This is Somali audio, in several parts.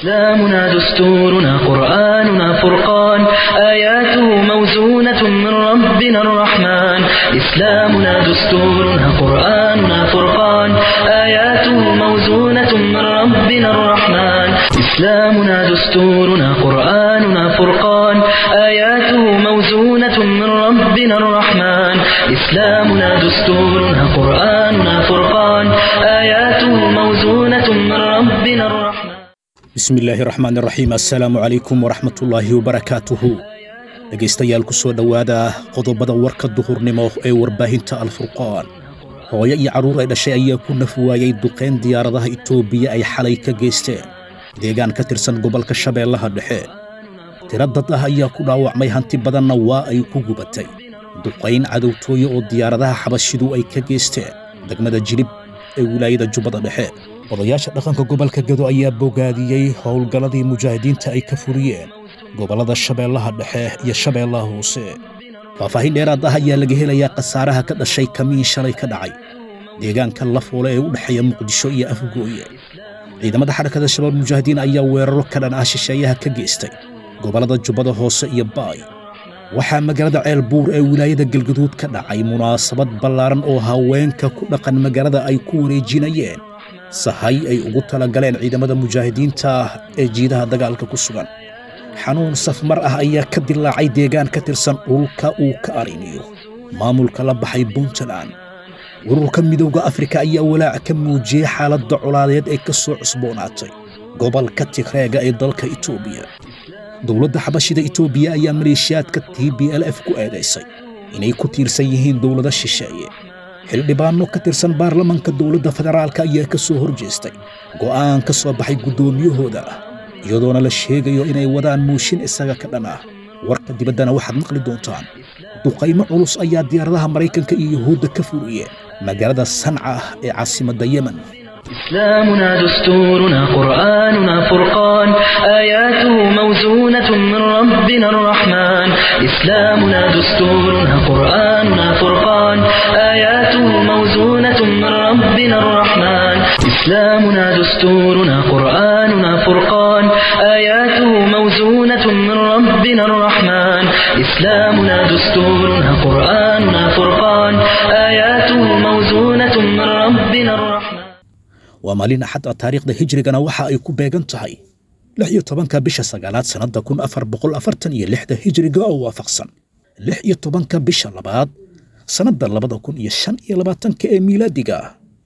إسلامنا دستورنا قرآننا فرقان آياته موزونة من ربنا الرحمن إسلامنا دستورنا قرآننا فرقان آياته موزونة من ربنا الرحمن إسلامنا دستورنا قرآننا فرقان آياته موزونة من ربنا الرحمن إسلامنا دستورنا قرآننا فرقان آياته موزونة من ربنا الرحمن بسم الله الرحمن الرحيم السلام عليكم ورحمة الله وبركاته dhegaystayaal ku soo dhawaada qodobada warka duhurnimo ee warbaahinta alfurqaan hooyo iyo caruur ay dhashay ayaa ku nafwaayay duqeyn diyaaradaha Itoobiya ay xalay ka geysteen deegaan ka tirsan gobolka Shabeellaha Dhexe tiro dad ah ayaa ku dhaawacmay hanti badanna waa ay ku gubatay duqeyn cadowtooyo oo diyaaradaha xabashidu ay ka geysteen degmada Jilib ee wilaayada Jubbada Dhexe odayaasha dhaqanka gobolka Gado ayaa bogaadiyay howlgaladii mujaahidiinta ay ka furiyeen gobolada Shabeellaha Dhexe iyo Shabeellaha Hoose faahfaahin dheeraad ah ayaa laga helayaa qasaaraha ka dhashay kamiin shalay ka dhacay deegaanka Lafoole ee u dhaxeeya Muqdisho iyo Afgooye ciidamada xarakada shabaab mujaahidiin ayaa weeraro ka dhan ah shisheeyaha ka geystay gobolada Jubbada Hoose iyo Baay waxaa magaalada Ceelbuur ee wilaayada Galgaduud ka dhacay munaasabad ballaaran oo haweenka ku dhaqan magaalada ay ku wareejinayeen sahay ay ugu tala galeen ciidamada mujaahidiinta ee jiidaha dagaalka ku sugan xanuun safmar ah ayaa ka dilaacay deegaan ka tirsan dhulka uu ka ariniyo maamulka la baxay Puntland ururka midowga Afrika ayaa walaac ka muujiyay xaaladda colaadeed ee ka soo cusboonaatay gobolka Tigreega ee dalka Itoobiya dowladda xabashida Itoobiya ayaa maleeshiyaadka TPLF ku eedeysay inay ku tiirsan yihiin dowladda shisheeye xildhibaano ka tirsan baarlamaanka dowladda federaalka ayaa ka soo horjeestay go'aan ka soo baxay gudoomiyahooda iyadoona la sheegayo inay wadaan muushin isaga ka dhan ah warka dibaddana waxaad maqli doontaan duqaymo culus ayaa diyaaradaha Mareykanka iyo Yahuudda ka furiyeen magaalada Sanca ee caasimadda Yemen إسلامنا دستورنا قرآننا فرقان آياته موزونة من ربنا الرحمن إسلامنا دستورنا قرآننا فرقان آياته موزونة من ربنا الرحمن إسلامنا دستورنا قرآننا فرقان آياته موزونة من ربنا الرحمن إسلامنا دستورنا قرآننا فرقان آياته موزونة من ربنا الرحمن ومالين أحد تاريخ ده هجرينا وحا أي كوبيغان تهي لحيو طبانكا بيشا ساقالات سنة كون أفر بقول أفرتنية لحده هجريقا أو وافقسن لحيو طبانكا بيشا لباد سنة لبادا كون يشان يلباتنك ميلاديقا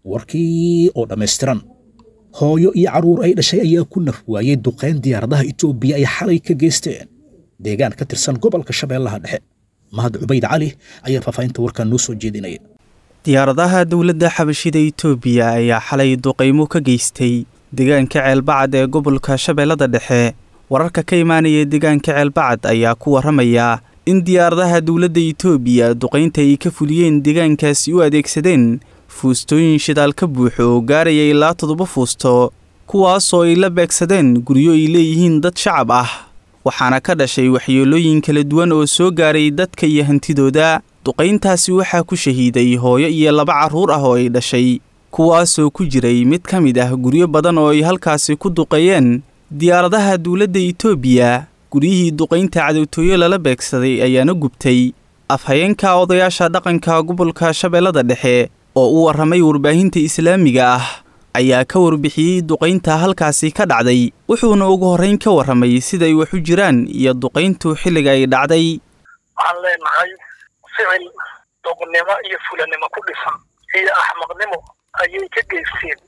warkii oo dhameystiran hooyo iyo caruur ay dhashay ayaa ku nafwaayay duqeyn diyaaradaha Itoobiya ay xalay ka geysteen deegaan ka tirsan gobolka Shabeellaha Dhexe Mahad Ubayd Cali ayaa faafaynta warkan noo soo jeedinaya diyaaradaha dawladda xabashida Itoobiya ayaa xalay duqeymo ka geystay deegaanka Ceelbacad ee gobolka Shabeellaha Dhexe wararka ka imaanaya deegaanka Ceelbacad ayaa ku waramaya in diyaaradaha dawladda Itoobiya duqeynta ay ka fuliyeen deegaankaasi u adeegsadeen fuustooyin shidaal ka buuxo oo gaaraya ilaa 7 fuusto kuwaas oo ay la beegsadeen guryo ay leeyihiin dad shacab ah waxaana ka dhashay waxyeelooyin kala duwan oo soo gaaray dadka iyo hantidooda duqeyntaasi waxaa ku shahiiday hooyo iyo 2 caruur ah oo ay dhashay kuwaas oo ku jiray mid ka mid ah guryo badan oo ay halkaasi ku duqeeyeen diyaaradaha dawladda Itoobiya guryihii duqeynta cadowtooyo lala beegsaday ayaana gubtay afhayeenka odayaasha dhaqanka gobolka Shabeellaha Dhexe oo u waramay warbaahinta islaamiga ah ayaa ka warbixiyay duqeynta halkaasi ka dhacday wuxuuna ugu horeyn ka waramay sida ay wax u jiraan iyo duqeyntu xilliga ay dhacday waxaan leenahay ficil doqonnimo iyo fulanimo ku dhisan iyo axmaqnimo ayay ka geysteen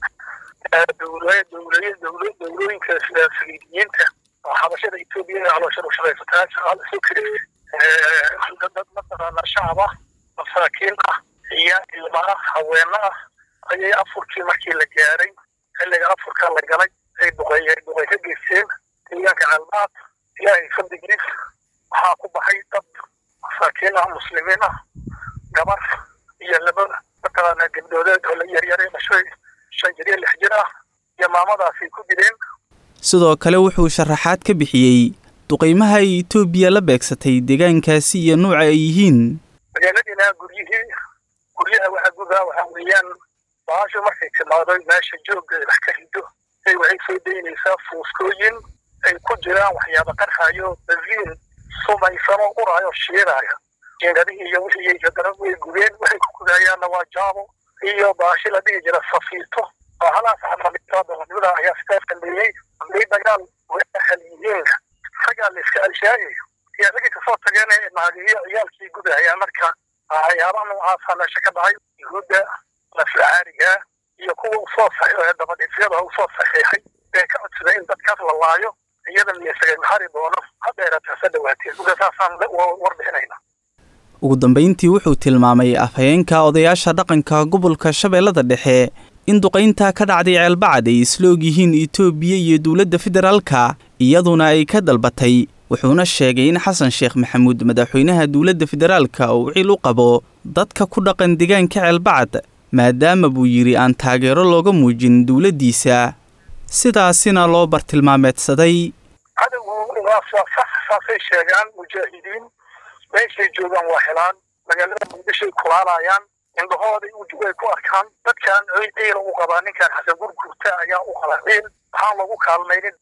dowlooyinka Soomaaliyiinta oo xabashada Itoobiya caloosha u shaqeysataa shaqada soo kiriy dad matala shacab ah masaakiin ah iyo ilmaha haweenaha ayay afurkii markii la gaaray xilliga afurka la galay ay duqay ka geysteen deegaanka Ceelbacad ilaahay fadhigiis waxaa ku baxay dad masaakiin ah muslimiin ah gabar iyo labada matala gabdhood oo la yaryar dhashay 5 jir 6 jir ah iyo maamadaasi ku dileen sidoo kale wuxuu sharaxaad ka bixiyay duqeymaha Itoobiya la beegsatay deegaankaasi iyo nooca ay yihiin magaaladina guryaha waxa weeyaan baasho markay timaado meesha joogga wax ka rido waxay soo daynaysaa fuuskooyin ay ku jiraan waxyaaba qarxayo basiin sumaysan oo uraayo shiiraayo jiingadihii iyo wixii haddana way gubeen waxay ku gudayaanna waa jaabo iyo baashi la dhihi jira safiito oo halaas xamaamida ayaa sidaas dambeeyey hadday dagaal waxal yihiin ragaa la iska alshaayayo iyo ragii kasoo tageen naagiyo ciyaalkii gudahaya marka waxyaabaha noocaasa meesha ka dhacay yuhuudda laflacaariga iyo kuwa usoo dabadhiifyada usoo saxiixay ee ka codsaday in dadkaas la laayo iyada miyasaga maxari doono hadeerataasa dhawaateen uga saasaan warbixinayna ugu dambeyntii wuxuu tilmaamay afhayeenka odayaasha dhaqanka gobolka Shabeellada Dhexe in duqeynta ka dhacday Ceelbacad ay isla og yihiin Itoobiya iyo dawladda federaalka iyaduna ay ka dalbatay wuxuuna sheegay in Xasan Sheekh Maxamuud madaxweynaha dawladda federaalka uu cil u qabo dadka ku dhaqan deegaanka Ceelbacad maadaama buu yiri aan taageero looga muujin dawladdiisa sidaasina loo bartilmaameedsaday cadawgu waa saasay sheegaan mujaahidiin meeshay joogaan waa helaan magaalada muqdishoy kulaalayaan indhahooday way ku arkaan dadkan ciidayla u qabaa ninkan xasan gurgurta ayaa u qalaceen waxaan lagu kaalmaynin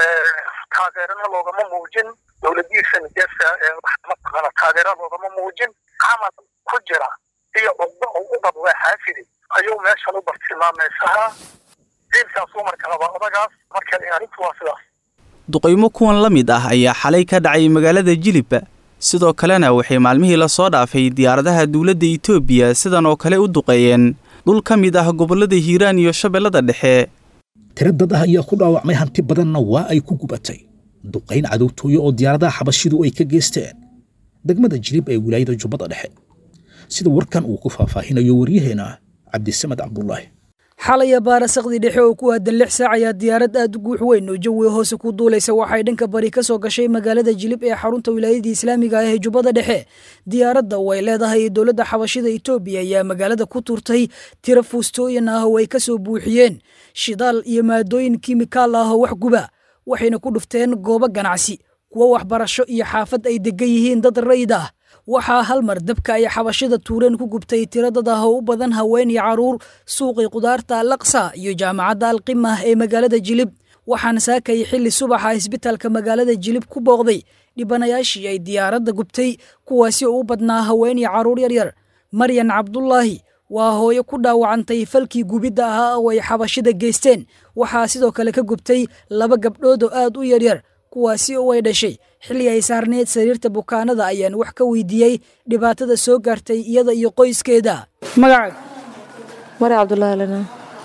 taageerana loogama muujin dawladiisa nijaasa mataqaana taageera loogama muujin camal ku jira iyo cugdo oo u qabo waa xaafidi ayuu meeshan u bartilmaamaysahaa ciilkaasuu marka labaa odagaas marka arrintu waa sidaas duqeymo kuwan la mid ah ayaa xalay ka dhacay magaalada Jilib sidoo kalena waxay maalmihii la soo dhaafay diyaaradaha dawladda Itoobiya sidan oo kale u duqeeyeen dhul ka mid ah gobolada Hiiraan iyo Shabeellada Dhexe tiro dad ah ayaa ku dhaawacmay hanti badanna waa ay ku gubatay duqeyn cadowtooyo oo diyaaradaha xabashidu ay ka geysteen degmada Jilib ee wilaayada Jubbada Dhexe sida warkan uu ku faahfaahinayo wariyaheena Cabdisamad Cabdullaahi xalaya baarasaqdi dhexe oo ku aadan 6 saac ayaa diyaarad aad u guux weyn oo jawi hoose ku duulaysa waxay dhanka bari ka soo gashay magaalada Jilib ee xarunta wilaayada Islaamiga ah ee Jubbada Dhexe diyaaradda way leedahay dawladda xabashida Itoobiya ayaa magaalada ku turtay tiro fuustooyin ah oo ay ka soo buuxiyeen shidaal iyo maadooyin kiimikaal ah oo wax guba waxayna ku dhufteen goobo ganacsi kuwa waxbarasho iyo xaafad ay degan yihiin dad rayid ah waxaa hal mar dabka ay xabashida tuureen ku gubtay tiradada u badan haween iyo caruur suuqii qudaarta Al-Aqsa iyo jaamacadda Al-Qimah ee magaalada Jilib waxaan saakay xilli subaxa isbitaalka magaalada Jilib ku booqday dhibanayaashii ay diyaaradda gubtay kuwaasi oo u badnaa haween iyo caruur yar yar Maryan Cabdullaahi waa hooyo ku dhaawacantay falkii gubidda ahaa oo ay xabashida geysteen waxaa sidoo kale ka gubtay 2 gabdhood oo aad u yar yar kuwaasi oo ay dhashay xilli ay saarneed sariirta bukaanada ayaan wax ka weydiiyay dhibaatada soo gaartay iyada iyo qoyskeeda magaca Mari Cabdullaahi lana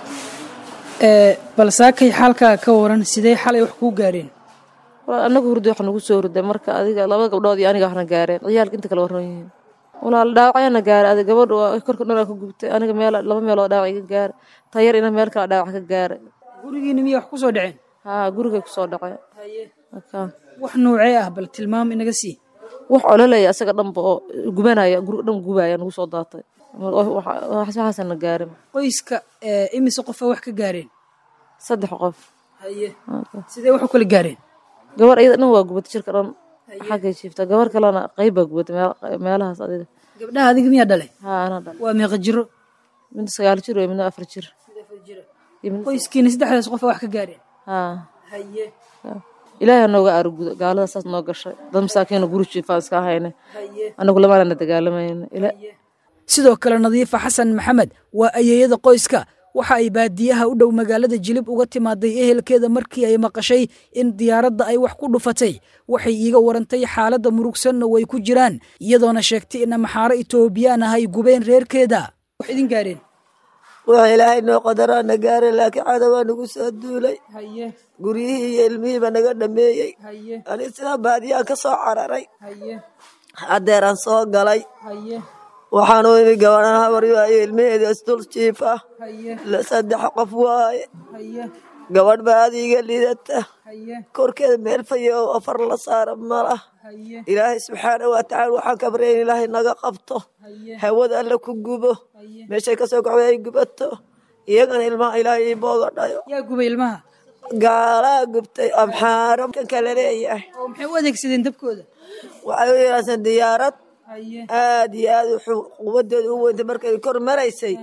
bal saakay xalka ka waran sidee xalay wax ku gaareen anagu hurdo wax nagu soo hurday marka adiga 2 gabdhood iyo aniga waxna gaareen ciyaalka inta kala waran yihiin walaal dhaawacayna gaar adiga gabadh korka dhan ka gubtay aniga meel 2 meel oo dhaawac iga gaar tayar ina meel kala dhaawac ka gaar gurigiina miyaa wax ku soo dhaceen guriga ku soo dhacay wax noocee ah bal tilmaam inaga sii wax ololay asaga dhanba oo gubanaya guriga dhan gubaya nagu soo daatay waxaasna gaarin qoyska imise qof wax ka gaareen 3 qof haye sidee wax kala gaareen gabar iyada dhan waa gubatay jirka dhan xagga jiifta gabar kalena qayb baa gubatay meelahaas adiga gabdhaha adiga miyaa dhalay ana dhalay waa meeqa jiro mid 9 jiro iyo mid 4 jiro qoyskiina 3 qof wax ka gaareen haye ilaahay nooga argudo gaalada saas noo gashay dad masaakiin guri jiifaa iska hayne anagu lama dagaalamayna sidoo kale Nadiifa Xasan Maxamed waa ayeeyada qoyska waxa ay baadiyaha u dhow magaalada Jilib uga timaaday ehelkeeda markii ay maqashay in diyaaradda ay wax ku dhufatay waxay iiga warantay xaaladda murugsan oo ay ku jiraan iyadoona sheegtay in maxaaro Itoobiyaan ah ay gubeen reerkeeda wax idin gaareen waa ilaahay noo qadarana gaaray laakiin cadawaa nagu soo duulay guriyihii iyo ilmihii ba naga dhameeyay aniga sidaa baadiyaan ka soo cararay haddeeraan soo galay waxaan u imi gabadhan habar waaye ilmaheeda isdul jiif ah 3 qof waaye gabadh baa adiga lidata korkeeda meel fayo oo 4 la saara malah ilaahay subxaanahu wa tacaala waxaan ka baryayn ilaahay naga qabto hawada alla ku gubo meeshay ka soo go'day ay gubato iyagana ilmaha ilaahay booga dhayo yaa gubay ilmaha gaalaa gubtay amxaaro kan kale leeyahay oo maxay u adeegsadeen dabkooda waxay u yeelaseen diyaarad aad iyo aad quwadeedu u weynta markay kor maraysay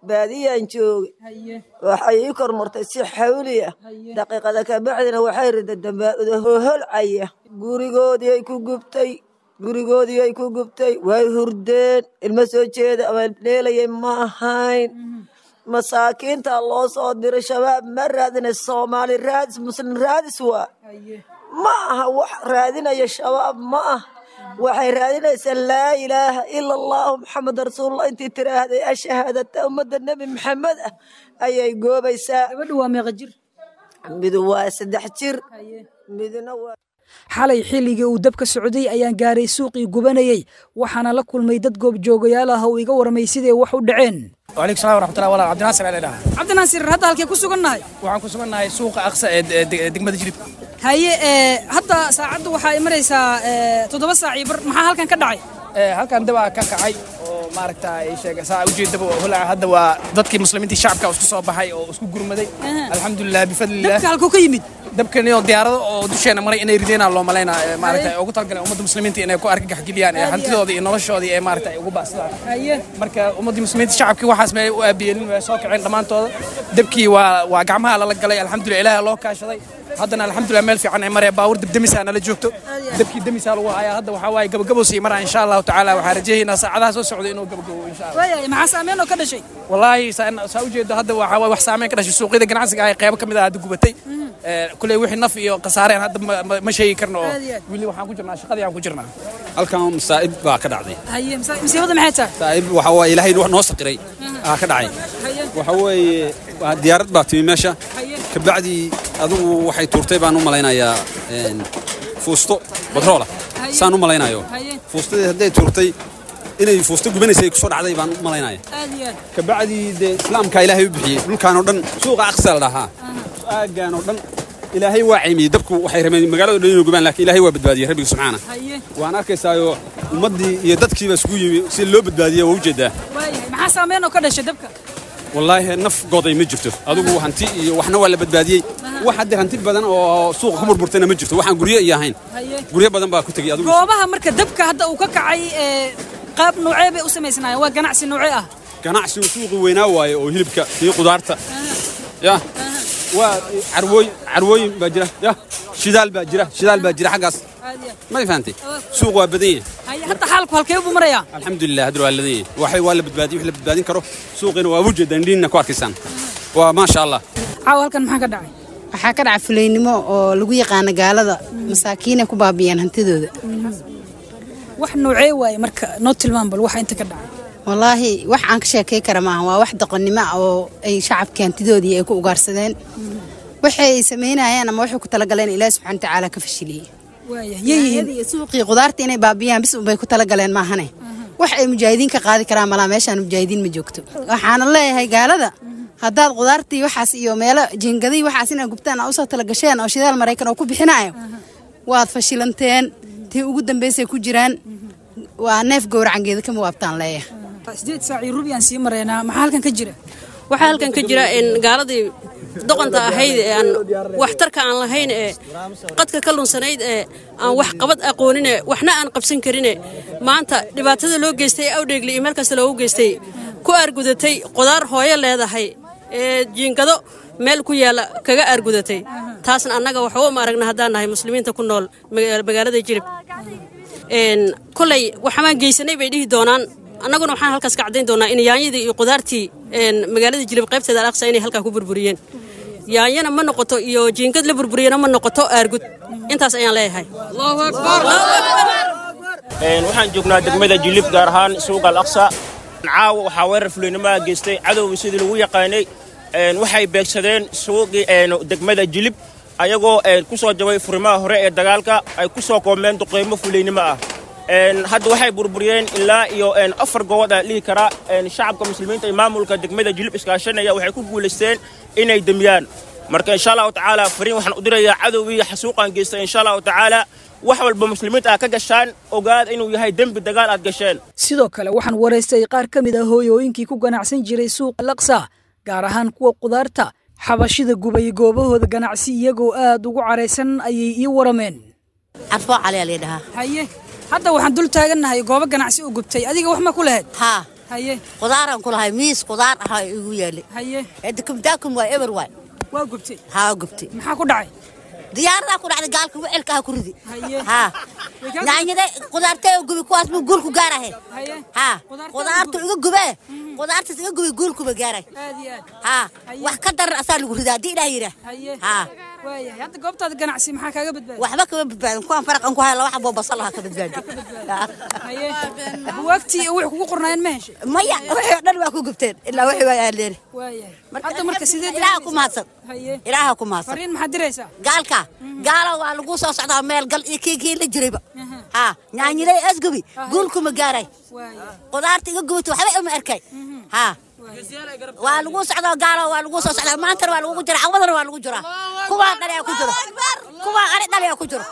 baadiyaan joogay waxay ii kor martay si xawliya daqiiqada ka bacdina waxay riday dambaabada holcaya gurigoodii ay ku gubtay way hurdeen ilma soo jeeda ama dheelayay ma ahayn masaakiinta loo soo diray shabaab ma raadina Soomaali raadis muslim raadis waa ma aha wax raadinaya shabaab ma ah waxay raadinaysaa laa ilaaha ila allah muxammad rasuulullah intii tiraahday ashhaadata ummadda nabi maxamed ayay goobaysaa gabadhu waa meeqa jir mid waa 3 jir midna waa xalay xilligii uu dabka socday ayaan gaaray suuqii gubanayay waxaana la kulmay dad goob joogayaal ah oo iga warmay sidee wax u dhaceen وعليكم السلام ورحمة الله وبركاته. عبد الناصر علي ده. عبد الناصر هذا هالكي كسوقنا وعن كسوقنا هاي سوق أقصى دقمة جريب. هاي حتى ساعد وحاي مريسا تدبس عيبر محل كان كدعي. هالكان دوا كعي وماركتا إيش ساعة وجود دوا هلا هذا وضدك المسلمين الشعب كاوس كصوب هاي وسكو جرمدي. الحمد لله بفضل الله. دبك هالكو كيمد. دبك نيو ديارة ودشنا مري إن يريدنا الله ملانا ماركتا وقطع قلنا أمد المسلمين تي إنه كو أرجع حكيليان هنتلو دي إنه رشوا دي ماركتا وقباس. أيه. مركا أمد المسلمين الشعب كي واحد اسمه وأبين ساق عين ضمان تو دبكي وجمعها على الجلي الحمد لله الله كاشري. هذا الحمد لله مال في عنا مرة باور دمس أنا لجوكتو دبكي دمس على وعي هذا وحواي قبل سي مرة إن شاء الله تعالى وحرجيه ناس على أساس سعودي إنه قبل إن شاء الله. ويا مع سامين وكذا شيء. والله سأوجد هذا وحواي وحسامين كذا شيء سوق إذا جناس جاي قيابك من هذا قبتي كل واحد نفي قصارين هذا ما شيء كرنه واللي وحنا كجرنا شقدي عم كجرنا. halkan saa'ib baa ka dhacday haye masiibada maxay tahay saa'ib waxa way ilaahay wax noo saqiray ka dhacay waxa way diyaarad baa timi meesha ka bacdi adigu waxay tuurtay baan u malaynayaa fuusto badroola saan u malaynayo fuustadii haday tuurtay inay fuusto gubanaysay ku soo dhacday baan u malaynayaa ka bacdi islaamka ilaahay u bixiyay dhulkaan oo dhan suuqa aqsal dhahaa aagaan oo dhan ilaahay waa caymi dabku waxay rabeen magaalada dhan inuu gubaan laakiin ilaahay waa badbaadiyay rabbiga subxaana waan arkaysaayo ummadii iyo dadkiiba isku yimi si loo badbaadiyo waa u jeedaa maxaa saameyn oo ka dhashay dabka wallaahi naf goday ma jirto adigu hanti iyo waxna waa la badbaadiyay wax hadda hanti badan oo suuqa ku burburtayna ma jirto waxaan guryo iyo ahayn guryo badan baa ku tagay adigu goobaha marka dabka hadda uu ka kacay qaab noocee bay u sameysnaayeen waa ganacsi noocee ah ganacsi suuqi weynaa waaye oo hilibka iyo qudaarta ya عروي باجرة يا شدال باجرة حقاس ما فهمتي سوق وابدية حتى حالك هالكيف مريا الحمد لله هدروا الذي وحي ولا بتبادي وحلا بتبادين كرو سوقنا ووجد عندنا كواركسان وما شاء الله عاول كان maxaa ka dhacay waxaa ka dhacay fuleynimo oo lagu yaqaan gaalada masaakiina ku baabiyaan hantidooda wax noocee way marka noo tilmaan bal waxa inta ka dhacay والله wax aan ka sheekay kara ma waa wax daqonnimo oo ay shacabka hantidoodii ay ku ugaarsadeen waxay sameynayaan ama waxay ku talagaleen Ilaahay subhanahu wa ta'ala ka fashiliyay yeeyeen suuqii qudaarta inay baabiyaan bis bay ku talagaleen ma ahane wax ay mujaahidiin ka qaadi karaan mala meeshan mujaahidiin ma joogto waxaan leeyahay gaalada haddaad qudaartii waxaas iyo meelo jingadii waxaas inay gubtaan oo soo talagasheen oo shidaal Mareykan oo ku bixinayo waad fashilanteen tii ugu dambeysay ku jiraan waa neef gowracangeeda kama waabtaan leeyahay 8 saac rubiyan sii mareena maxaa halkan ka jira waxa halkan ka jira in gaaladii doqonta ahayd ee aan wax tarka aan lahayn ee qadka ka lunsanayd ee aan wax qabad aqoonin ee waxna aan qabsan karin ee maanta dhibaatada loo geystay awdheegli meel kasta loo geystay ku argudatay qudaar hooyo leedahay ee jiingado meel ku yaala kaga argudatay taasna annaga waxa uu ma aragna hadaan nahay muslimiinta ku nool magaalada Jilib kulay waxaan geysanay bay dhihi doonaan annaguna waxaan halkaas ka cadeyn doonaa in yaanyadii iyo qudaartii magaalada Jilib qaybteeda Al-Aqsa inay halka ku burburiyeen yaanyana ma noqoto iyo jiingad la burburiyana ma noqoto aargud intaas ayaan leeyahay Allahu akbar waxaan joognaa degmada Jilib gaar ahaan suuqa Al-Aqsa caawa waxa weerar fulinimo geystay cadowga sidii lagu yaqaanay waxay beegsadeen suuqii degmada Jilib ayagoo ku soo jabay furimaha hore ee dagaalka ay ku soo koomeen duqeymo fulinimo ah hadda waxay burburiyeen ilaa iyo 4 gobol lihi kara shacabka muslimiinta maamulka degmada Jilib iskaashanaya waxay ku guuleysteen inay damiyaan marka insha Allah taala fariin waxaan u dirayaa cadowga xasuuqan geystay insha Allah taala wax walba muslimiinta ka gashaan ogaad inuu yahay dambi dagaal aad gasheen sidoo kale waxaan wareystay qaar kamid ah hooyooyinkii ku ganacsan jiray suuqa Al-Aqsa gaar ahaan kuwa qudaarta xabashida gubay goobahooda ganacsi iyagoo aad ugu careysan ayay ii warameen arfo cali leedaha haye hadda waxaan dul taaganahay goobo ganacsi u gubtay adiga wax ma ku lahayd ha haye qudaaran kulahay miis qudaar ah igu yeelay haye edkum daakum waa eber waay waa gubtay gubtay maxaa ku dhacay diyaarada ku dhacday gaalka wiilka ku ridi haye yaanyada qudaarta gubi kuwaas buu guulku gaarahay qudaartu iga gubee qudaarta iga gubi guulku ba gaaray wax ka dar asal lagu ridaa diidaa yira waaya hadda goobtaada ganacsi maxaa kaaga badbaaday waxba kama badbaadin kuwan farqan ku hayla waxa boo basal ka badbaadi waqti wax kugu qornayeen ma heshay maya wax dhan waa ku gubteen ilaa wax waa aaleen waaya hadda marka sidee ilaaha ku mahadsan ilaaha ku mahadsan fariin maxaa diraysaa gaalka gaala waa lagu soo socdaa meel gal iyo kii la jirayba yaanyilay asgubi guulku ma gaaray qudaarta iga gubto waxba ma arkay waa lagu socdaa gaala waa lagu soo socdaa maanta waa lagu jira cawdana waa lagu jira kuwa dhalay ku jiro kuwa ari dhalay ku jiro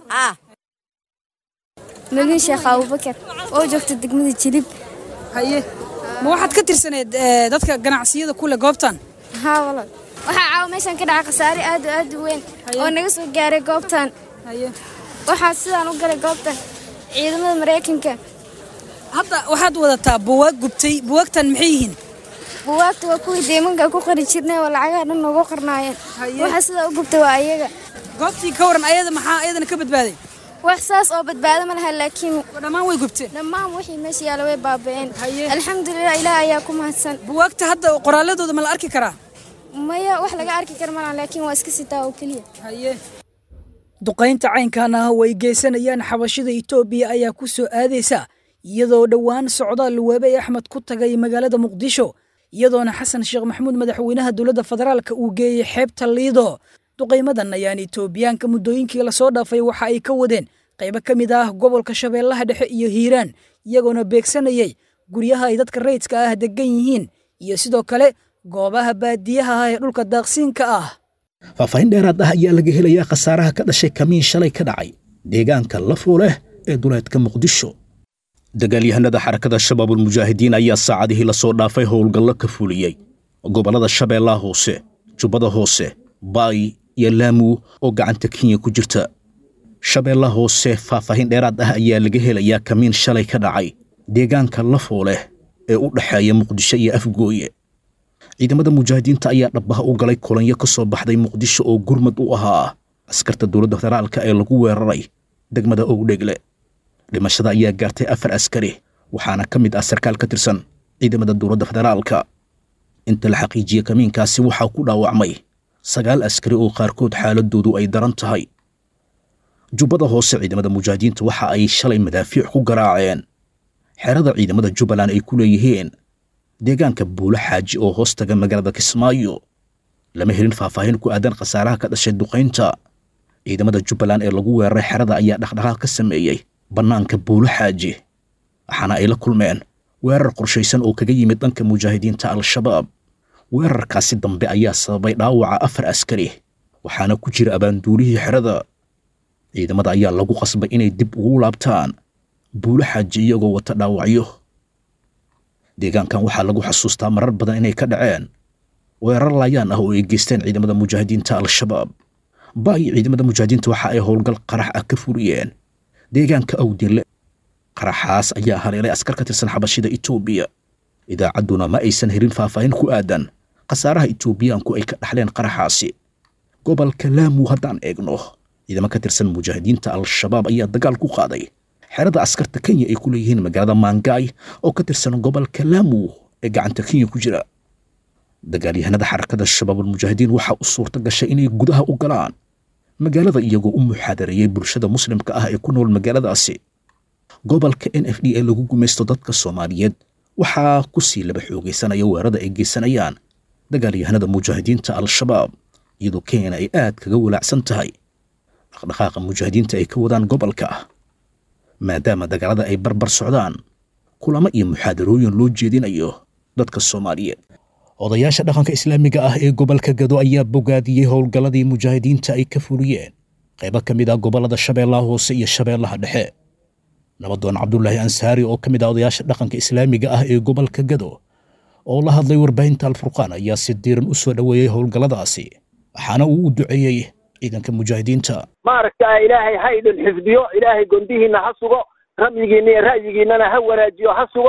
magin Sheekh Abubakar oo joogta degmada Jilib haye ma waxaad ka tirsaneed dadka ganacsiyada kule goobtan walaal waxa caaw meeshan ka dhacay qasaari aad u weyn oo naga soo gaaray goobtan haye waxa sidaan u galay goobtan ciidamada Mareykanka hadda waxaad wadataa buugaag gubtay buugagtan maxay yihiin buugagta waa kuwii deemanka ku qori jirnay oo lacagaha dhan noogu qornaayeen waxa sida u gubtay waa ayaga goobtii ka waran ayada maxaa ayadana ka badbaaday wax saas oo badbaado ma laha laakiin dhamaan way gubteen dhamaan wixii meesha yaala way baaba'een alxamdulillah ilaahay ayaa ku mahadsan buugagta hadda qoraaladooda ma la arki karaa maya wax laga arki karo ma laakiin waa iska sitaa oo kaliya haye duqaynta caynkan ah way geysanayaan xabashida Itoobiya ayaa ku soo aadaysa iyadoo dhawaan socdaal Waabay Axmed ku tagay magaalada Muqdisho iyadoona Xasan Sheekh Maxamuud madaxweynaha dawladda federaalka uu geeyay xeebta Liido duqaymadan ayaan Itoobiyaanka muddooyinkii la soo dhaafay waxa ay ka wadeen qaybo kamid ah gobolka Shabeellaha Dhexe iyo Hiiraan iyagoona beegsanayay guryaha ay dadka rayidka ah degan yihiin iyo sidoo kale goobaha baadiyaha ee dhulka daaqsinka ah faahfaahin dheeraad ah ayaa laga helayaa khasaaraha ka dhashay kamiin shalay ka dhacay deegaanka Lafoole ee duleedka Muqdisho dagaalyahanada xarakada shabaabul mujaahidiin ayaa saacadihii la soo dhaafay howlgallo ka fuliyay gobolada Shabeellaha Hoose Jubbada Hoose Baay iyo Laamu oo gacanta Kenya ku jirta Shabeellaha Hoose faahfaahin dheeraad ah ayaa laga helayaa kamiin shalay ka dhacay deegaanka Lafoole ee u dhaxeeya Muqdisho iyo Afgooye ciidamada mujaahidiinta ayaa dhabaha u galay kulanyo ka soo baxday Muqdisho oo gurmad u ahaa askarta dawladda federaalka ee lagu weeraray degmada Owdhegle dhimashada ayaa gaartay 4 askari waxaana ka mid ah sarkaal ka tirsan ciidamada dawladda federaalka inta la xaqiijiyay kamiinkaasi waxaa ku dhaawacmay 9 askari oo qaarkood xaaladoodu ay daran tahay Jubbada Hoose ciidamada mujaahidiinta waxa ay shalay madaafiic ku garaaceen xerada ciidamada Jubbaland ay ku leeyihiin deegaanka Buulo Xaaji oo hoostaga magaalada Kismaayo lama helin faahfaahin ku aadan khasaaraha ka dhashay duqaynta ciidamada Jubbaland ee lagu weeraray xerada ayaa dhaqdhaqaaq ka sameeyay banaanka Buulo Xaaji waxaana ay la kulmeen weerar qorshaysan oo kaga yimid dhanka mujaahidiinta al-shabaab weerarkaasi dambe ayaa sababay dhaawaca 4 askari waxaana ku jira abaanduulihii xerada ciidamada ayaa lagu qasbay inay dib ugu laabtaan Buulo Xaaji iyagoo wata dhaawacyo deegaankan waxaa lagu xasuustaa marar badan inay ka dhaceen weerar laayaan ah oo ay geysteen ciidamada mujaahidiinta al-shabaab Baay ciidamada mujaahidiinta waxa ay howlgal qarax ah ka furiyeen deegaanka Awdile qaraxaas ayaa haleelay askar ka tirsan xabashida Itoobiya idaacaduna ma aysan helin faahfaahin ku aadan khasaaraha Itoobiyaanku ay ka dhaxleen qaraxaasi gobolka Laamu haddaan eegno ciidamada ka tirsan mujaahidiinta al-shabaab ayaa dagaal ku qaaday xerada askarta Kenya ay ku leeyihiin magaalada Mangaay oo ka tirsan gobolka Laamu ee gacanta Kenya ku jira dagaalyahanada xarakada shabaabul mujaahidiin waxa u suurta gashay inay gudaha u galaan magaalada iyagoo u muxaadareeyay bulshada muslimka ah ee ku nool magaaladaasi gobolka NFD ee lagu gumaysto dadka Soomaaliyeed waxaa ku sii laba xoogaysanaya weerarada ay geysanayaan dagaalyahanada mujaahidiinta al-shabaab iyadoo Kenya ay aad kaga walaacsan tahay dhaqdhaqaaqa mujaahidiinta ay ka wadaan gobolka maadaama dagaalada ay barbar socdaan kulamo iyo muxaadarooyin loo jeedinayo dadka Soomaaliyeed odayaasha dhaqanka islaamiga ah ee gobolka Gado ayaa bogaadiyay howlgaladii mujaahidiinta ay ka fuliyeen qaybo kamid ah gobolada Shabeellaha Hoose iyo Shabeellaha Dhexe nabadoon Cabdullaahi Ansaari oo kamid ah odayaasha dhaqanka islaamiga ah ee gobolka Gado oo la hadlay warbaahinta Al-Furqaan ayaa si diiran u soo dhaweeyay howlgaladaasi waxaana uu u duceeyay ciidanka mujaahidiinta maaragtaa ilaahay ha idin xifdiyo ilaahay gondihiina ha sugo ramyigiina iyo ra'yigiinana ha wanaajiyo ha sugo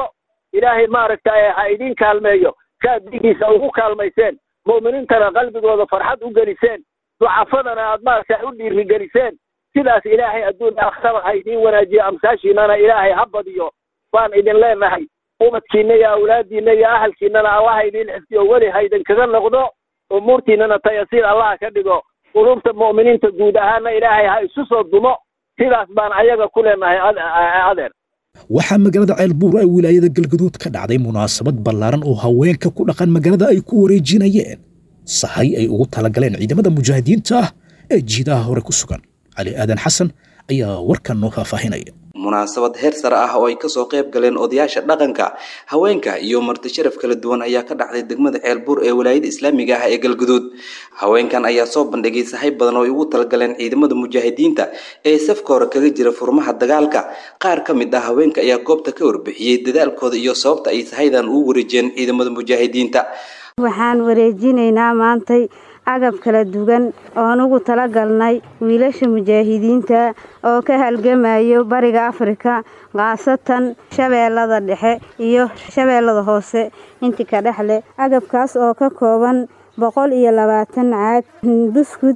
ilaahay maaragtay ha idin kaalmeeyo kaad dhigiisa ugu kaalmayseen mu'miniintana qalbigooda farxad u geliseen ducafadana aad maaragtay u dhiirigeliseen sidaas ilaahay adduun aakhiraba ha idin wanaajiyo amsaashiinana ilaahay ha badiyo baan idin leenahay ubadkiina iyo awlaadiina iyo ahalkiinana allaha idin xifdiyo weli ha idinkaga noqdo umuurtiinana tayasiir allah ka dhigo qulubta mu'miniinta guud ahaana ilaahay ha isu soo dumo sidaas baan ayaga ku leenahay adeer waxaa magaalada ceelbuur ee wilaayada galgaduud ka dhacday munaasabad ballaaran oo haweenka ku dhaqan magaalada ay ku wareejinayeen sahay ay ugu talagaleen ciidamada mujaahidiinta ah ee jiidaha hore ku sugan cali aadan xasan ayaa warkan noo faahfaahinaya munaasabad heer sare ah oo ay kasoo qayb galeen odayaasha dhaqanka haweenka iyo marti sharaf kala duwan ayaa ka dhacday degmada ceelbuur ee wilaayada islaamiga ah ee galgaduud haweenkan ayaa soo bandhigay sahay badan oo ay ugu talagaleen ciidamada mujaahidiinta ee safka hore kaga jira furmaha dagaalka qaar ka mid ah haweenka ayaa goobta ka warbixiyey dadaalkooda iyo sababta ay sahaydan ugu wareejiyeen ciidamada mujaahidiinta waxaan wareejinaynaa maantay agab kala duwan oon ugu talagalnay wiilasha mujaahidiinta oo ka halgamayo bariga Afrika qaasatan shabeellada dhexe iyo shabeellada hoose inta ka dhaxle agabkaas oo ka kooban 120 caag buskud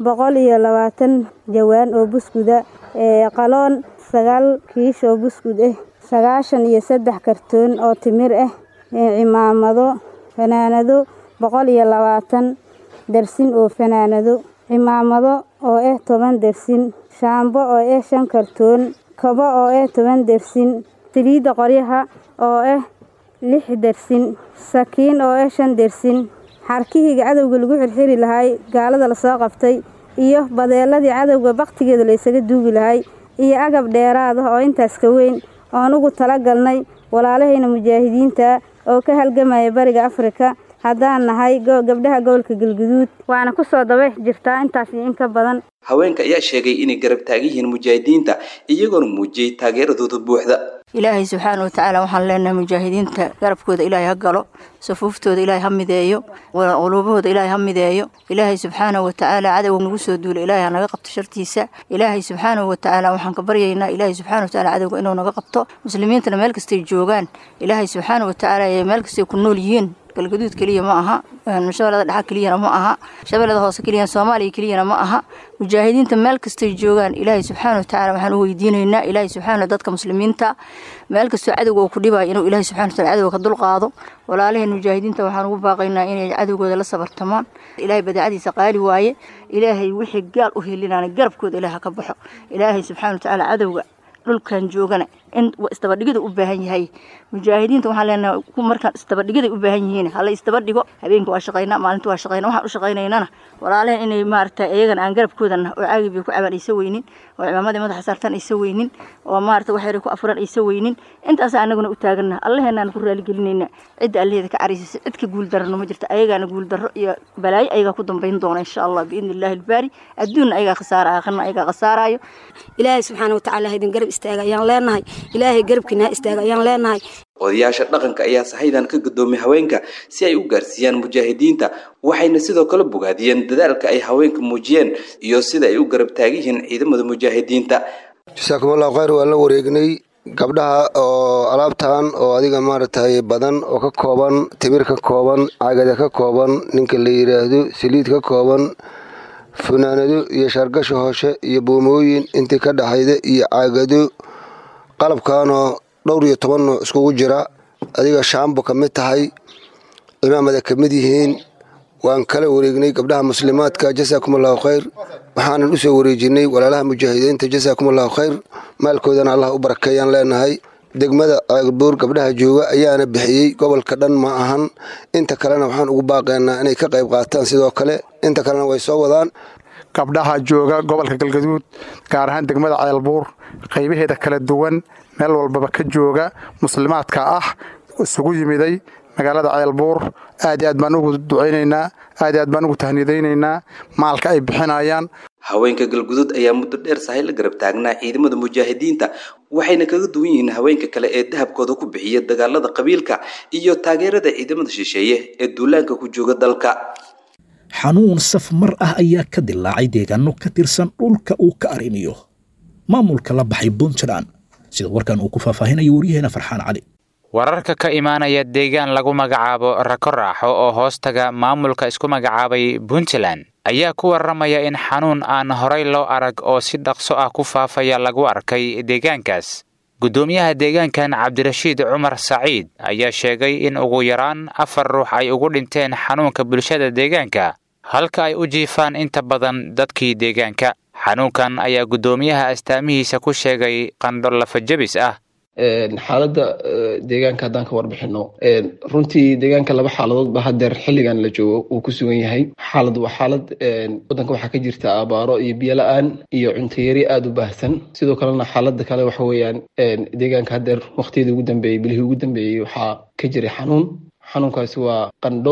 120 jawaan oo buskuda qaloon 9 kiish oo buskud 93 kartoon oo timir cimaamado fanaanado 120 درسين أو فنانادو عمامادو أو 10 درسين شامبو أو 5 كرتون كبا أو 10 درسين تليد قريها أو 6 درسين سكين أو 5 درسين حركيه عدوغا لغو xirxiri lahay gaalada la soo qaftay iyo badeeladii cadawga waqtigeeda la isaga duubi lahay iyo agab dheeraad ah oo intaas ka weyn oo ugu talagalnay walaalahayna mujaahidiinta oo ka halgamaya bariga Afrika haddaan nahay gabdhaha gobolka galgaduud waana ku soo dabay jirtaa intaas in ka badan haweenka ayaa sheegay inay garab taagihiin mujaahidiinta iyagoona muujiyay taageeradooda buuxda ilaahay subxaanahu wa ta'aala waxaan leenahay mujaahidiinta garabkooda ilaahay ha galo safuuftooda ilaahay ha mideeyo qulubahooda ilaahay ha mideeyo ilaahay subxaanahu wa ta'aala cadawga nagu soo duulay ilaahay naga qabto shartiisa ilaahay subxaanahu wa ta'aala waxaan ka baryaynaa ilaahay subxaanahu wa ta'aala cadawga inuu naga qabto muslimiintana meel kasta ay joogaan ilaahay subxaanahu wa ta'aala ay meel kasta ku nool yihiin galgaduud kaliya ma aha shabeellada dhexe kaliya ma aha shabeellada hoose kaliya Soomaaliya kaliya ma aha mujaahidiinta meel kasta ay joogaan ilaahay subxaanahu wa ta'aala waxaan u weydiinaynaa ilaahay subxaanahu dadka muslimiinta meel kasta cadawga ku dhibay inuu ilaahay subxaanahu wa ta'aala cadawga ka dul qaado walaalaheen mujaahidiinta waxaan ugu baaqaynaa inay cadawgooda la sabartamaan ilaahay badacadiisa qaali waaye ilaahay wixii gaal u helinaan garabkooda ilaaha ka baxo ilaahay subxaanahu wa ta'aala cadawga dhulkan joogana in istabadhigida u baahan yahay mujaahidiinta waxaan leenahay ku markaan istabadhigida u baahan yihiin hal istabadhigo habeenkii waa shaqeynaa maalintii waa shaqeynaa waxaan u shaqeynaynaa walaalaheen inay maartay ayagana aan garabkoodana oo caagib ku cabanaysa weynin oo ciidamada madaxa saartan aysa weynin oo maartay waxay ku afuran aysa weynin intaas anaguna u taagana allaheenaan ku raali gelinayna cid alleeda ka cariisay cid ka guul darno ma jirto ayagana guul darro iyo balaayo ayaga ku dambeyn doona insha Allah biidnillaahi albaari adduun ayaga khasaara aakhirna ayaga khasaarayo ilaahay subxaanahu wa ta'aala idin garab istaaga ayaan leenahay ilaahay garabkiina istaaga ayaan leenahay odayaasha dhaqanka ayaa sahaydan ka gadoomay haweenka si ay u gaarsiiyaan mujaahidiinta waxayna sidoo kale bogaadiyeen dadaalka ay haweenka muujiyeen iyo sida ay u garab taagihiin ciidamada mujaahidiinta jazakumullahu khayr waa la wareegnay gabdhaha oo alaabtan oo adiga maaragtay badan oo ka kooban timir ka kooban caagada ka kooban ninka la yiraahdo saliid ka kooban funaanado iyo shargasho hooshe iyo boomooyin intii ka dhaxayda iyo caagado qalabkaanoo dhowr iyo 10 nooc iskugu jira adiga shaambo ka mid tahay imaamada ka mid yihiin waan kala wareegnay gabdhaha muslimaadka jazakumullahu khayr waxaan u soo wareejinay walaalaha mujaahidiinta jazakumullahu khayr maalkoodana Allah u barakeeyaan leenahay degmada Ceelbuur gabdhaha jooga ayaana bixiyay gobolka dhan ma ahan inta kalena waxaan ugu baaqaynaa inay ka qayb qaataan sidoo kale inta kalena way soo wadaan gabdhaha jooga gobolka galgaduud gaar ahaan degmada Ceelbuur qaybaheeda kala duwan meel walba ka jooga muslimaadka ah isugu yimiday magaalada Ceelbuur aad baan ugu duceynaynaa aad baan ugu tahniideynaa maalka ay bixinayaan haweenka galgaduud ayaa muddo dheer sahay la garab taagnaa ciidamada mujaahidiinta waxayna kaga duwan yihiin haweenka kale ee dahabkooda ku bixiya dagaalada qabiilka iyo taageerada ciidamada shisheeye ee duulaanka ku jooga dalka xanuun safmar ah ayaa ka dilaacay deegaano ka tirsan dhulka uu ka arimiyo maamulka la baxay Puntland sida warkan uu ku faahfaahinayo wariyaheena Farxaan Cali wararka ka imaanaya deegaan lagu magacaabo Rakoraaxo oo hoostaga maamulka isku magacaabay Puntland ayaa ku waramaya in xanuun aan horay loo arag oo si dhaqso ah ku faafaya lagu arkay deegaankaas. gudoomiyaha deegaankan Cabdirashiid Cumar Saciid ayaa sheegay in ugu yaraan 4 ruux ay ugu dhinteen xanuunka bulshada deegaanka halka ay u jiifaan inta badan dadkii deegaanka. xanuunkan ayaa gudoomiyaha astaamihiisa ku sheegay qandho lafajabis ah. xaaladda deegaanka haddaan ka warbixino runtii deegaanka laba xaaladood ba haddeer xilligan la joogo uu ku sugan yahay. xaalad waa xaalad waddanka waxaa ka jirta abaaro iyo biyo la-aan iyo cunto yari aada u baahsan. sidoo kalena xaaladda kale waxa weeyaan deegaanka haddeer waqtiyadii ugu dambeeyey bilihii ugu dambeeyey waxaa ka jiray xanuunkaasi waa qandho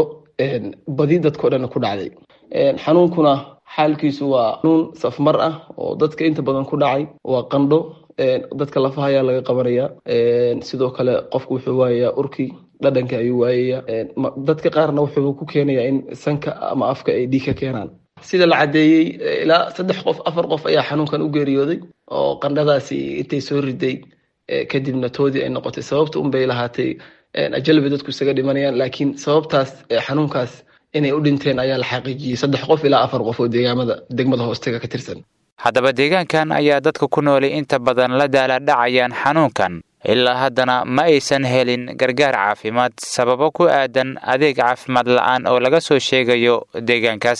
badi dadkao dhan ku dhacday. xanuunkuna xaalkiisu waa xanuun safmar ah oo dadka inta badan ku dhacay. waa qandho dadka lafaha ayaa laga qabanaya. sidoo kale qofku wuxuu waayayaa urkii dhadhanka ayuu waayayaa. dadka qaarna wuxuu ku keenayaa in sanka ama afka ay dhiig ka keenaan. sida la cadeeyey ilaa 3 qof 4 qof ayaa xanuunkan u geeriyooday oo qandhadaasi intay soo riday kadibna toodii ay noqotay. sababta unbay lahaatay ajalbi dadku isaga dhimanayaan laakiin sababtaas xanuunkaas inay u dhinteen ayaa la xaqiijiyey 3 qof ilaa 4 qof oo degmada hoostaga ka tirsan. haddaba deegaankan ayaa dadka ku nool inta badan la daala dhacayaan xanuunkan ilaa haddana ma aysan helin gargaar caafimaad sababo ku aadan adeeg caafimaad la'aan oo laga soo sheegayo deegaankaas.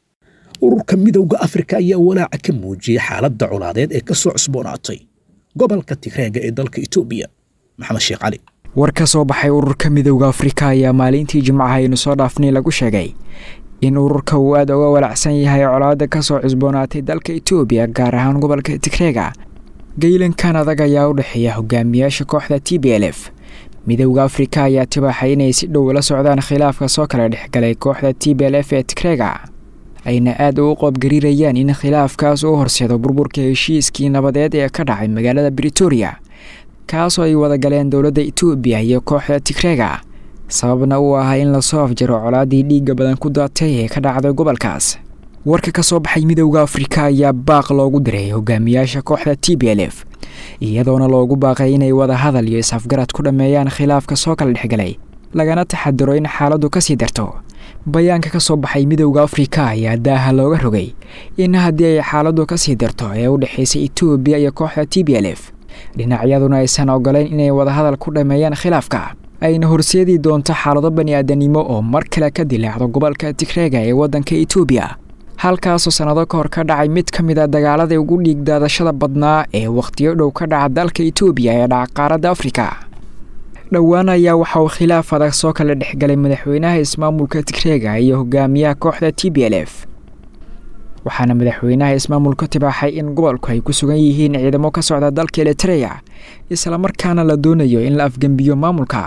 ururka midowga Afrika ayaa walaac ka muujiyay xaaladda colaadeed ee ka soo cusboonaatay gobolka Tigreega ee dalka Itoobiya. Maxamed Sheekh Cali. war ka soo baxay ururka midowga Afrika ayaa maalintii Jimcaha aynu soo dhaafnay lagu sheegay in ururka uu aad uga walacsan yahay colaadda ka soo cusboonaatay dalka Itoobiya gaar ahaan gobolka Tigreega. geylankan adag ayaa u dhaxeeya hogaamiyaasha kooxda TPLF. midowga Afrika ayaa tibaaxay inay si dhow la socdaan khilaafka soo kala dhexgalay kooxda TPLF ee Tigreega ayna aad ugu qoobgarirayaan in khilaafkaas uu horseedo burburka heshiiskii nabadeed ee ka dhacay magaalada Pretoria kaasoo ay wada galeen dowladda Itoobiya iyo kooxda Tigreega sababna uu ahaa in la soo afjaro colaadii dhiigga badan ku daatay ee ka dhacday gobolkaas. warka ka soo baxay midowga Afrika ayaa baaq loogu diray hogaamiyaasha kooxda TPLF iyadoona loogu baaqay inay wada hadal iyo isafgarad ku dhameeyaan khilaafka soo kala dhexgalay lagana taxadiro in xaaladdu ka sii darto. bayaanka ka soo baxay midowga Afrika ayaa daaha looga rogay in haddii ay xaaladdu ka sii darto ee u dhaxaysay Itoobiya iyo kooxda TPLF dhinacyaduna aysan ogoleen inay wada hadal ku dhameeyaan khilaafka ayna horseedi doonto xaalado bani'aadanimo oo mar kale ka dilaacdo gobolka Tigreega ee waddanka Itoobiya halkaasoo sanado ka hor ka dhacay mid ka mid ah dagaaladii ugu dhiig daadashada badnaa ee waqtiyo dhow ka dhaca dalka Itoobiya ee dhaca qaaradda Afrika. dhowaan ayaa waxa uu khilaaf adag soo kala dhexgalay madaxweynaha ismaamulka Tigreega iyo hogaamiyaha kooxda TPLF waxaana madaxweynaha ismaamulka tibaaxay in gobolku ay ku sugan yihiin ciidamo ka socda dalka Eritrea isla markaana la doonayo in la afgambiyo maamulka.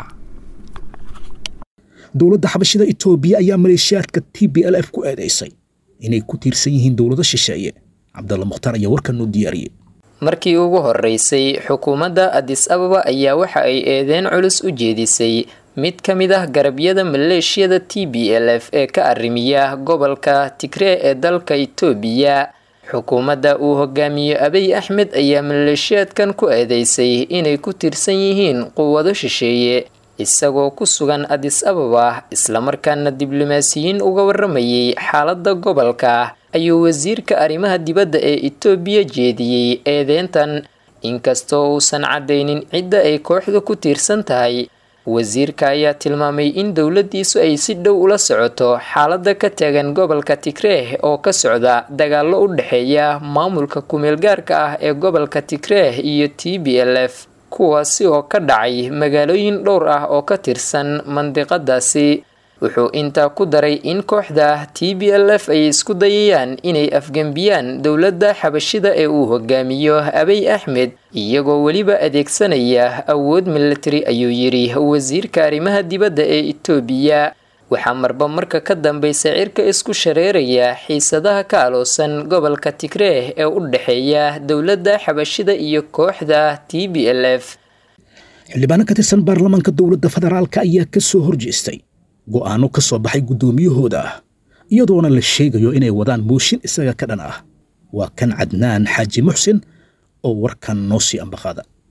dowladda xabashida Itoobiya ayaa maleeshiyaadka TPLF ku eedeysay inay ku tiirsan yihiin dowladda shisheeye. Cabdalla Mukhtaar ayaa warkan u diyaariyay. markii ugu horeysay xukuumadda Addis Ababa ayaa waxa ay eedeyn culus u jeedisay mid ka mid ah garabyada maleeshiyada TPLF ee ka arrimiya gobolka Tigray ee dalka Itoobiya. xukuumadda uu hogaamiyo Abiy Ahmed ayaa maleeshiyaadkan ku eedeysay inay ku tiirsan yihiin quwado shisheeye isagoo ku sugan Addis Ababa isla markaana diblomaasiyiin uga waramayay xaaladda gobolka ayuu wasiirka arrimaha dibadda ee Itoobiya jeediyay eedeyntan inkastoo uusan cadeynin cidda ay kooxdu ku tiirsan tahay. wasiirka ayaa tilmaamay in dowladdiisu ay si dhow ula socoto xaaladda ka taagan gobolka Tigray oo ka socda dagaallo u dhaxeeya maamulka ku-meelgaarka ah ee gobolka Tigray iyo TPLF kuwaasi oo ka dhacay magaalooyin dhowr ah oo ka tirsan mandiqadaasi. wuxuu intaa ku daray in kooxda TPLF ay isku dayayaan inay afgambiyaan dowladda xabashida ee uu hogaamiyo Abiy Ahmed iyagoo weliba adeegsanaya awood military ayuu yiri wasiirka arrimaha dibadda ee Itoobiya. waxaa marba marka ka dambaysa cirka isku shareeraya xiisadaha ka aloosan gobolka Tigray ee u dhaxeeya dowladda xabashida iyo kooxda TPLF. xildhibaano ka tirsan baarlamaanka dowladda federaalka ayaa ka soo horjeestay go'aano ka soo baxay gudoomiyahooda iyadoona la sheegayo inay wadaan mooshin isaga ka dhan ah. waa kan Cadnaan Xaaji Muxsin oo warkan noo sii ambaqaada.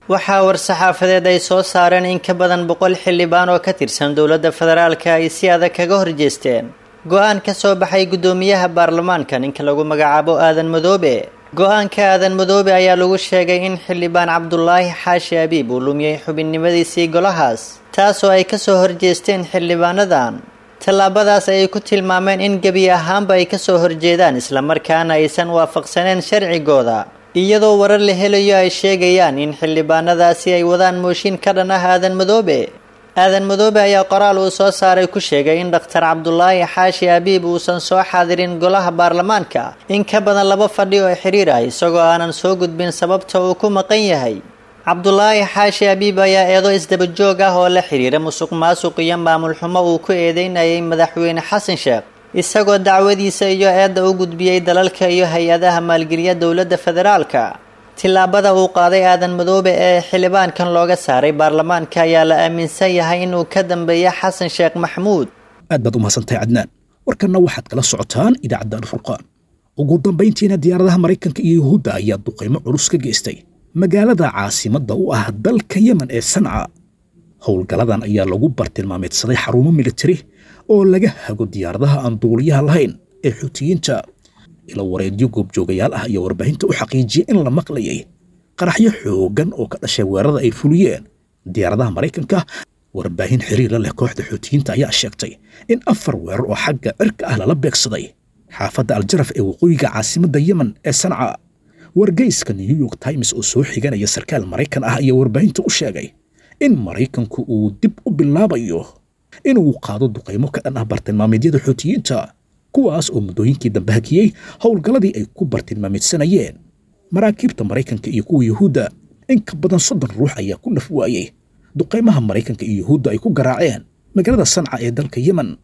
waxaa war-saxaafadeed ay soo saareen in ka badan 100 xildhibaan oo ka tirsan dowladda federaalka ay si adag kaga horjeesteen go-aan ka soo baxay guddoomiyaha baarlamaanka ninka lagu magacaabo aadan madoobe go-aanka aadan madoobe ayaa lagu sheegay in xildhibaan cabdulaahi xaashi abiib uu lumiyey xubinnimadiisii golahaas taasoo ay ka soo horjeesteen xildhibaanadan tallaabadaas ayay ku tilmaameen in gebi ahaanba ay ka soo horjeedaan islamarkaana aysan waafaqsaneen sharcigooda iyadoo warar la helayo ay sheegayaan in xildhibaanadaasi ay wadaan mooshin ka dhan ah aadan madoobe ayaa qoraal uu soo saaray ku sheegay in dhakhtar cabdulaahi xaashi abiib uusan soo xaadirin golaha baarlamaanka in ka badan 2 fadhi oo xiriir ah isagoo aanan soo gudbin sababta uu ku maqan yahay cabdulaahi xaashi abiib ayaa eedo isdaba joog ah oo la xiriira musuqmaasuq iyo maamul xumo uu ku eedeynayay madaxweyne xasan sheekh isagoo dacwadiisa iyo eedda u gudbiyey dalalka iyo hay-adaha maalgeliya dowladda federaalka tillaabada uu qaaday aadan madoobe ee xildhibaankan looga saaray baarlamaanka ayaa la aaminsan yahay inuu ka dambeeya xasan sheekh maxamuud aad baad u mahadsantahay cadnaan warkanna waxaad kala socotaan idaacadda alfurqaan ugu dambayntiina diyaaradaha maraykanka iyo yuhuudda ayaa duqaymo culus ka geystay magaalada caasimadda u ah dalka yemen ee sanca howlgalladan ayaa lagu bartilmaameedsaday xarumo militari oo laga hago diyaaradaha aan duuliyaha lahayn ee xuutiyiinta ila wareedyo goobjoogayaal ah ayaa warbaahinta u xaqiijiyay in la maqlayay qaraxyo xoogan oo ka dhashay weerarada ay fuliyeen diyaaradaha maraykanka warbaahin xiriir leh kooxda xuutiyiinta ayaa sheegtay in 4 weerar oo xagga cirka ah lala beegsaday xaafadda aljaraf ee waqooyiga caasimadda yemen ee sanca wargeyska New York Times oo soo xiganaya sarkaal Maraykan ah ayaa warbaahinta u sheegay in Maraykanku uu dib u bilaabayo inuu qaado duqeymo ka dhan ah bartilmaameedyada xuutiyiinta kuwaas oo muddooyinkii dambe hakiyey howlgalladii ay ku bartilmaameedsanayeen maraakiibta Maraykanka iyo kuwa Yuhuudda in ka badan 30 ruux ayaa ku naf waayay duqeymaha Maraykanka iyo Yuhuudda ay ku garaaceen magaalada Sanca ee dalka Yemen